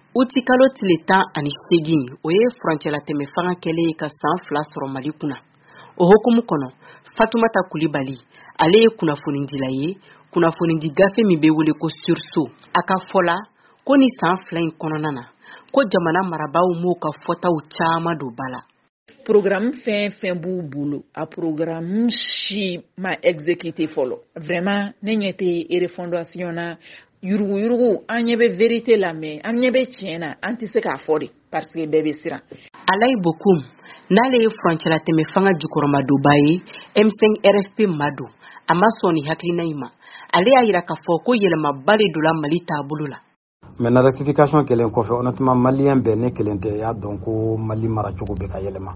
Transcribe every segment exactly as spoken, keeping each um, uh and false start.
Uti kalo tile tan ani segin o ye furancɛla tɛmɛ fanga kɛlen ye ka san fila sɔrɔ Mali kunna. O hokumu kɔnɔ, Fatumata Kulibali, ale ye kunnafonidila ye, kunnafonidi gafe min bɛ wele ko Sursaut. A ka fɔla ko ni san fila in kɔnɔna na, ko jamana marabaaw m'u ka fɔtaw caman don ba la. Programme fɛn fɛn b'u bolo, a programme si ma exécuté fɔlɔ. Vraiment ne ɲɛ tɛ refondation na yurugu yurugu, an ɲɛ bɛ vérité la mais an ɲɛ bɛ tiɲɛ na, an tɛ se k'a fɔ de parce que bɛɛ bɛ siran. Alayi Bokoum, n'ale ye furancɛla tɛmɛ fanga jukɔrɔmadoba ye, M cinq R F P Mado, a ma sɔn ni hakilina in ma. Ale y'a yira k'a fɔ ko yɛlɛmaba de donna Mali taabolo la. Mais na rectification kelen kɔfɛ, honnêtement malien bɛɛ ne kelen tɛ y'a dɔn ko Mali maracogo bɛ ka yɛlɛma.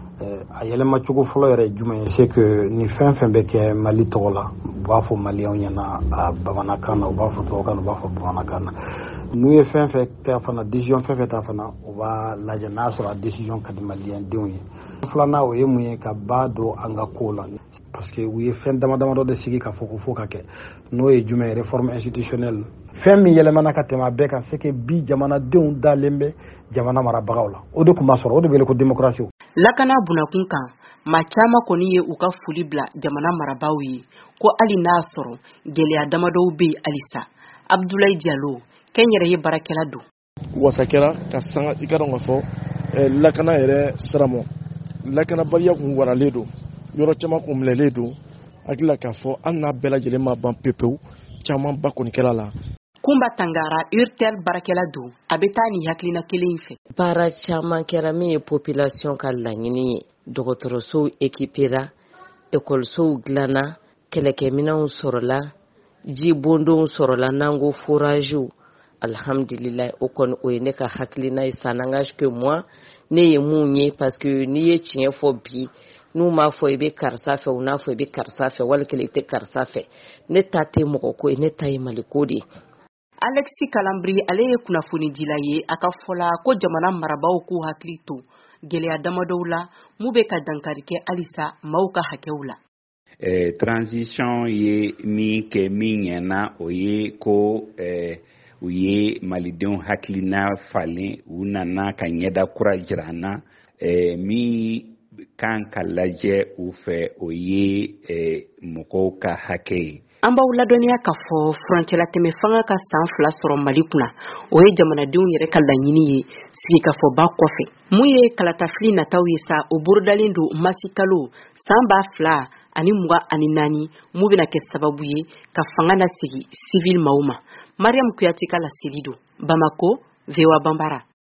A yɛlɛma cogo fɔlɔ yɛrɛ ye jumɛn ye, c'est que ni fɛn fɛn bɛ kɛ Mali tɔgɔ la, u b'a fɔ malien ɲɛna a bamanankan na, u b'a fɔ tubabukan na, u b'a fɔ bamanankan na. N'u ye fɛn fɛn kɛ fana, décision fɛn fɛn ta fana, u b'a lajɛ n'a sɔrɔ a décision ka di malien denw ye. Filanan o ye mun ye ka ba don an ka ko la, parce que u ye fɛn dama dama dɔ de sigi ka fɔ ko fo ka kɛ, n'o ye jumɛn ye réforme institutionnelle. Fɛn min yɛlɛmana ka tɛmɛ a bɛɛ kan, c'est que bi jamanadenw dalen bɛ jamana marabagaw la, o de tun b'a sɔrɔ, o de wele ko démocratie. Lakana bunakun kan, maa caman kɔni ye u ka foli bila jamana marabaaw ye, ko hali n'a sɔrɔ gɛlɛya damadɔw bɛ yen halisa. Abdoulaye Diallo, kɛnyɛrɛye baarakɛla don. Wasa kɛra ka sanga i ka dɔn ka fɔ lakana yɛrɛ siramɔ, lakanabaliya kun waralen don, yɔrɔ caman kun minɛlen don, hakili k'a fɔ hali n'a bɛɛ lajɛlen ma ban pepewu, caman ba kɔni kɛra la. Kumba Tangara, Urtel baarakɛla don, a bɛ taa ni hakilina kelen in fɛ. Baara caman kɛra min ye population ka laɲini ye, dɔgɔtɔrɔsow équipera, écolesow dilanna, kɛlɛkɛminɛnw sɔrɔla, jibondonw sɔrɔla n'an ko foragew. Alhamdulillah, o kɔni o ye ne ka hakilina ye, ça n'engage que moi, ne ye mun ye parce que n'i ye tiɲɛ fɔ bi, n'u m'a fɔ i bɛ karisa fɛ, u n'a fɔ i bɛ karisa fɛ, wali kelen i tɛ karisa fɛ. Ne ta tɛ mɔgɔ ko ye, ne ta ye Maliko de ye. Alexis Kalambri, ale ye kunnafonidila ye, a ka fɔla ko jamana marabaaw k'u hakili to gɛlɛya damadɔw la, mu bɛ ka dankari kɛ halisa maaw ka hakɛw la. Eh, transition ye min kɛ min ɲɛna o ye ko eh, u ye malidenw hakilina falen, u nana ka ɲɛda kura jira an na, eh, min kan ka lajɛ u fɛ o ye eh, mɔgɔw ka hakɛ ye. An b'aw ladɔnniya k'a fɔ furancɛla tɛmɛ fanga ka san fila sɔrɔ Mali kunna, o ye jamanadenw yɛrɛ ka laɲini ye sigikafɔba kɔfɛ. Mun ye kalatafili nataw ye sa, o borodalen don masi kalo san ba fila ani mugan ani naani, mu bɛna kɛ sababu ye ka fanga lasigi civil maaw ma. Mariam Kuyate ka laseli don. Bamako, V O A Bambara.